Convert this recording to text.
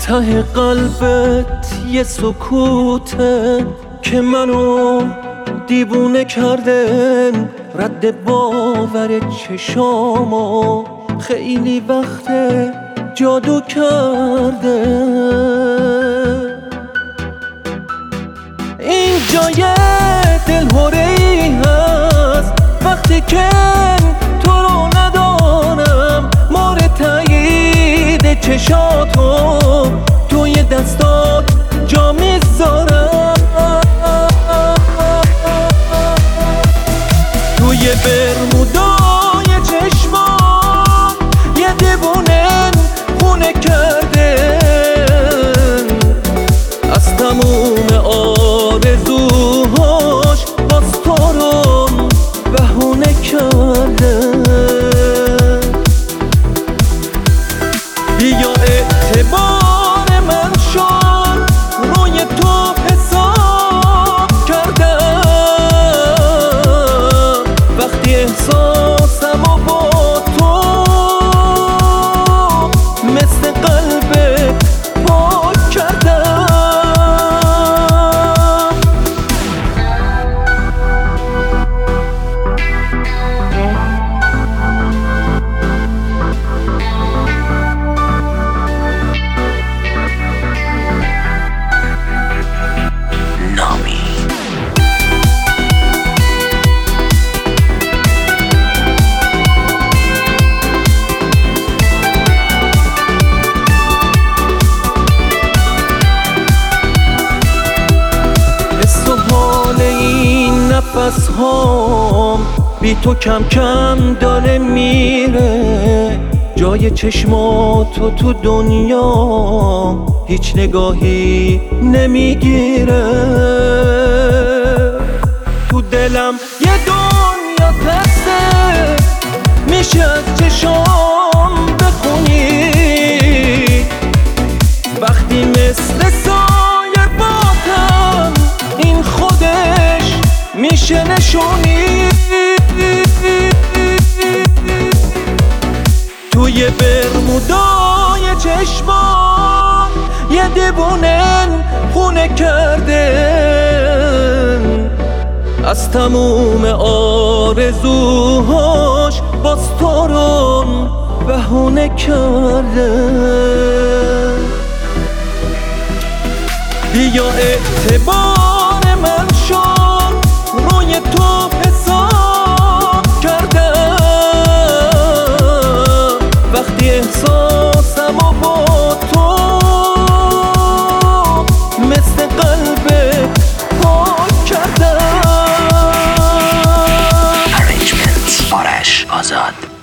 ته قلبت یه سکوته که منو دیوونه کرده، رد باور چشامو خیلی وقته جادو کرده. این جای دلهوره‌ای هست وقتی که تو رو ندارم، مورد تایید چشاتو توی دستات جا میذارم. توی برمودای چشمام یه دیوونه خونه کرده، از تموم آرزوهاش باز تو رو بهونه کرده. بیا اعتبار من شد، روی تو حساب کردم، وقتی احساسمو با تو مثل قلبت پاک کردم. نفس هام بی تو کم کم داره میره، جای چشماتو تو دنیا هیچ نگاهی نمیگیره. تو دلم یه دنیا ترسه، میشه از چشام بخونی وقتی مثل سایه باتم، این خودش میشه نشونی. توی برمودای چشمام یه دیوونه خونه کرده، از تموم آرزوهاش باز تو رو بهونه کرده. بیا اعتبار من شد، روی تو حساب کردم، وقتی احساسمو با تو مثل قلبت پاک کردم. Arrangements آرش آزاد.